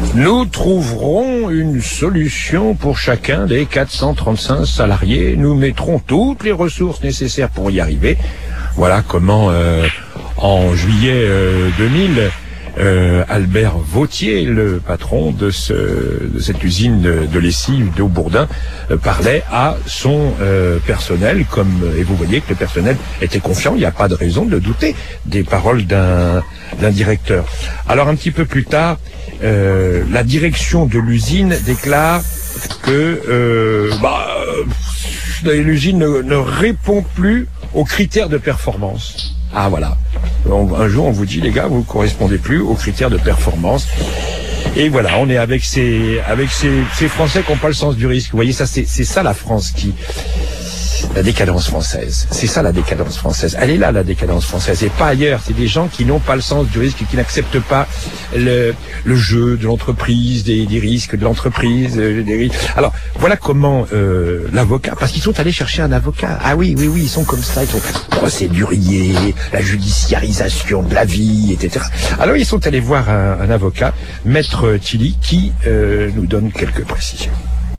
Nous trouverons une solution pour chacun des 435 salariés. Nous mettrons toutes les ressources nécessaires pour y arriver. Voilà comment, en juillet 2000, Albert Vautier, le patron de cette usine de lessive d'Aubourdin, parlait à son personnel, et vous voyez que le personnel était confiant. Il n'y a pas de raison de douter des paroles d'un directeur. Alors un petit peu plus tard, la direction de l'usine déclare que l'usine ne répond plus aux critères de performance. Ah voilà. Un jour on vous dit, les gars, vous ne correspondez plus aux critères de performance. Et voilà, on est avec ces Français qui n'ont pas le sens du risque. Vous voyez, ça, c'est ça la France la décadence française. C'est ça la décadence française. Elle est là, la décadence française, et pas ailleurs. C'est des gens qui n'ont pas le sens du risque, qui n'acceptent pas le jeu de l'entreprise, des risques de l'entreprise, des risques. Alors, voilà comment l'avocat, parce qu'ils sont allés chercher un avocat. Ah oui, ils sont comme ça, ils sont procéduriers, la judiciarisation de la vie, etc. Alors, ils sont allés voir un avocat, Maître Tilly, qui nous donne quelques précisions.